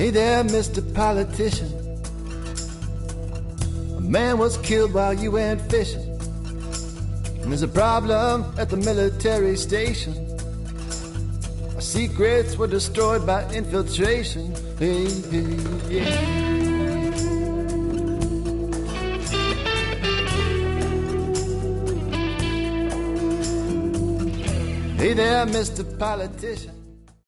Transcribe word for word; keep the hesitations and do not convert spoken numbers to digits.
Hey there, Mister Politician. A man was killed while you went fishing. And there's a problem at the military station. Our secrets were destroyed by infiltration. Hey, hey, yeah. Hey there, Mister Politician.